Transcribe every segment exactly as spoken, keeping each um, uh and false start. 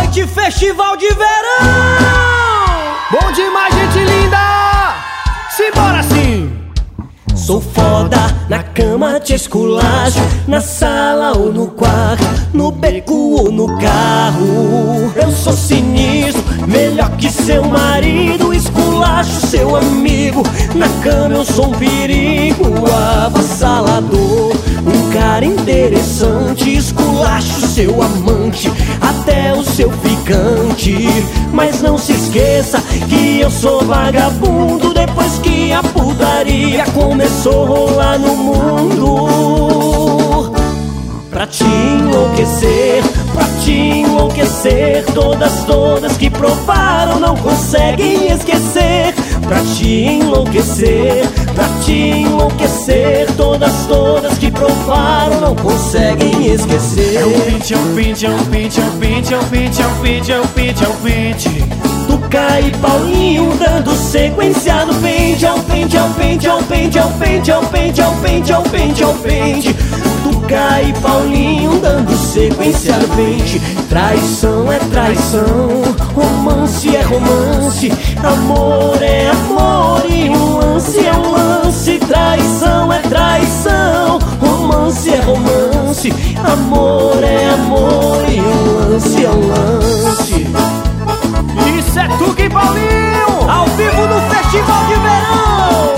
Forte Festival de Verão. Bom demais, gente linda. Simbora sim. Sou foda, na cama te esculacho, na sala ou no quarto, no beco ou no carro. Eu sou sinistro, melhor que seu marido, esculacho seu amigo. Na cama eu sou um perigo avassalador, um cara interessante, esculacho seu amante, até o seu ficante. Mas não se esqueça que eu sou vagabundo, depois que a putaria começou a rolar no mundo. Pra te enlouquecer, pra te enlouquecer, todas, todas que provaram não conseguem esquecer. Pra te enlouquecer, pra te enlouquecer, todas, todas que provaram não conseguem esquecer. É o pinte, é o pinte, é o pinte, é o pinte, é o pinte, é o pinte, é o pinte, é o pinte. Tuca e Paulinho dando sequência no pente, é o pente, é o pente, é o pente, é o pente, é o pente, é o pente, é o pente, é o pente. Tuca e Paulinho dando sequência no pente. Traição é traição, romance é romance, amor é amor e um lance é um lance. Traição é traição, romance é romance, amor é amor e um lance é um lance. Isso é Tuca e Paulinho, ao vivo no Festival de Verão.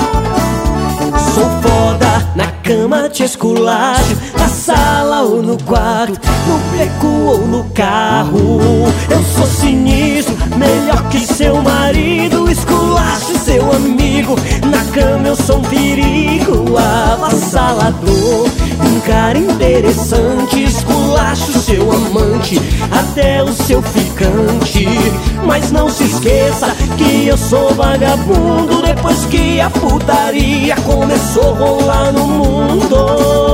Sou foda, na cama te esculacho, na sala ou no quarto, no beco ou no carro. Eu sou sinistro, melhor que seu marido, esculacho seu amigo. Na cama eu sou um perigo avassalador, um cara interessante, esculacho seu amante, até o seu ficante. Mas não se esqueça que eu sou vagabundo, depois que a putaria começou a rolar no mundo.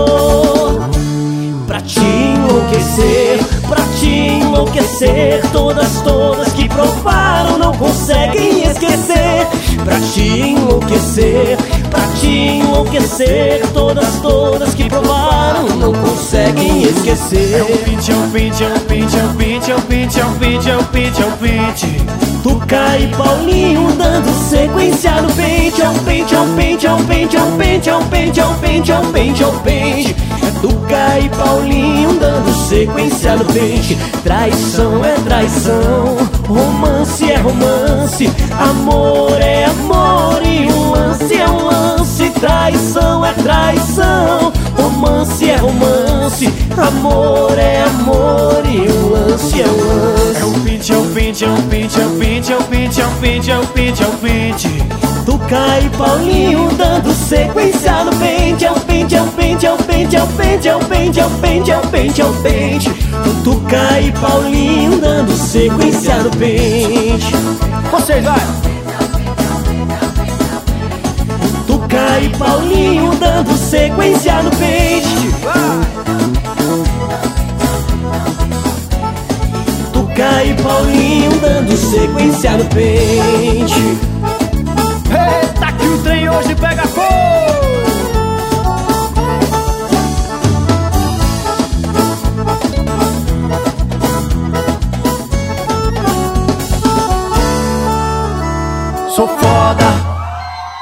Pra te enlouquecer, pra te enlouquecer, todas, todas que provaram não conseguem esquecer. Pra te enlouquecer, pra te enlouquecer, todas, todas que provaram não conseguem esquecer. É o pinte, é o pinte, é o pinte, é o pinte, é o pinte, é o pinte, é o pinte, é o pinte. Tuca e Paulinho dando sequência no pente, é o pente, é o pente, é o pente, é o pente, é o pente, é o pente, é o pente, é o pente. Tuca e Paulinho dando sequência no pente. Traição é traição, romance é romance, amor é amor e um lance é um lance. Traição é traição, romance é romance, amor é amor e um lance é um lance. É o pinte, é o pinte, é o pinte, é o pinte, é o pinte, é o pinte, é o pinte, é o pinte. Tuca e Paulinho dando sequência no pente, é o pente, é o pente, é o pente, é o pente, é o pente, é o pente, é o pente, é o pente. Tuca e Paulinho dando sequência no pente. Vocês vai. Tuca e Paulinho dando sequência no pente. Tuca e Paulinho dando sequência no pente. Eita, que o trem hoje pega fogo.